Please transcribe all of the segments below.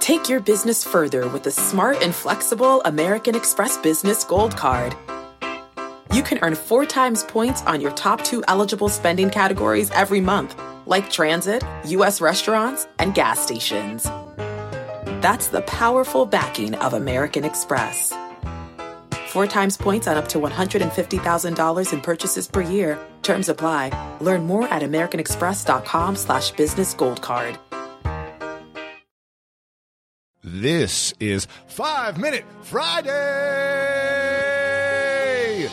Take your business further with the smart and flexible American Express Business Gold Card. You can earn 4 times points on your top 2 eligible spending categories every month, like transit, U.S. restaurants, and gas stations. That's the powerful backing of American Express. 4 times points on up to $150,000 in purchases per year. Terms apply. Learn more at americanexpress.com/businessgoldcard. This is 5 Minute Friday!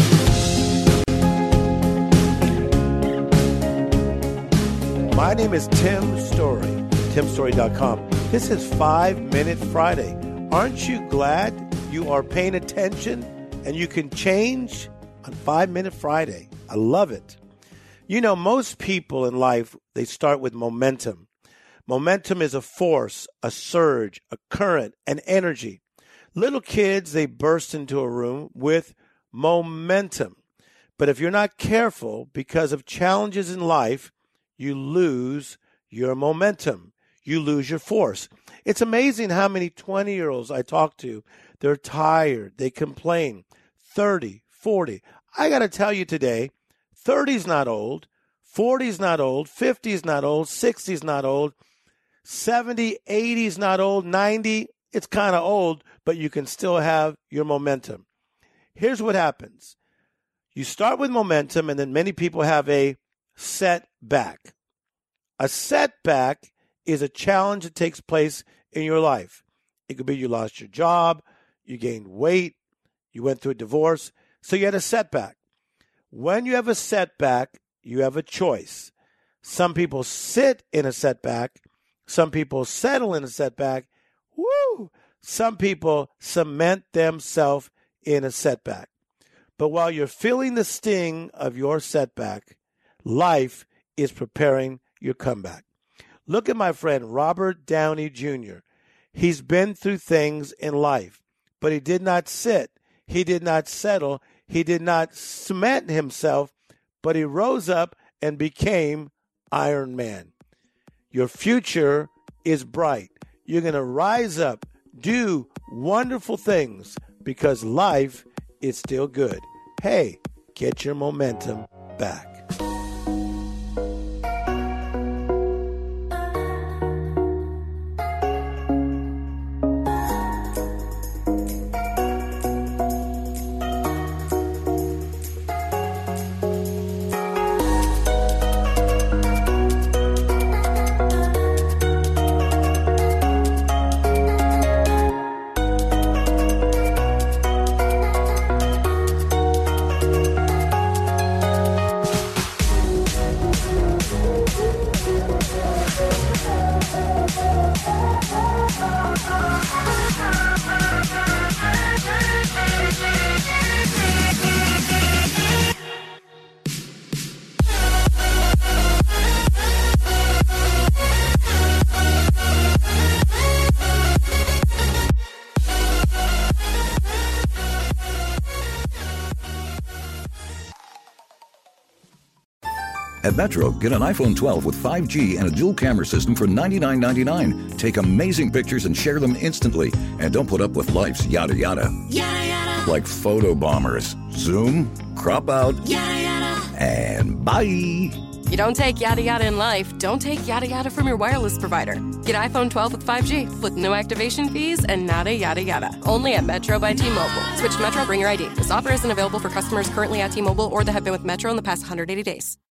My name is Tim Story, timstory.com. This is 5 Minute Friday. Aren't you glad you are paying attention and you can change on 5 Minute Friday? I love it. You know, most people in life, they start with momentum. Momentum is a force, a surge, a current, an energy. Little kids, they burst into a room with momentum. But if you're not careful, because of challenges in life, you lose your momentum. You lose your force. It's amazing how many 20-year-olds I talk to, they're tired, they complain. 30, 40. I got to tell you today, 30's not old, 40's not old, 50's not old, 60's not old. 70, 80's not old, 90, it's kind of old, but you can still have your momentum. Here's what happens. You start with momentum, and then many people have a setback. A setback is a challenge that takes place in your life. It could be you lost your job, you gained weight, you went through a divorce, so you had a setback. When you have a setback, you have a choice. Some people sit in a setback. Some people settle in a setback. Woo! Some people cement themselves in a setback. But while you're feeling the sting of your setback, life is preparing your comeback. Look at my friend Robert Downey Jr. He's been through things in life, but he did not sit. He did not settle. He did not cement himself, but he rose up and became Iron Man. Your future is bright. You're going to rise up, do wonderful things because life is still good. Hey, get your momentum back. At Metro, get an iPhone 12 with 5G and a dual camera system for $99.99. Take amazing pictures and share them instantly. And don't put up with life's yada yada. Yada yada. Like photo bombers. Zoom, crop out, Yada yada. and bye. You don't take yada yada in life, don't take yada yada from your wireless provider. Get iPhone 12 with 5G with no activation fees and nada yada yada. Only at Metro by T-Mobile. Switch to Metro, bring your ID. This offer isn't available for customers currently at T-Mobile or that have been with Metro in the past 180 days.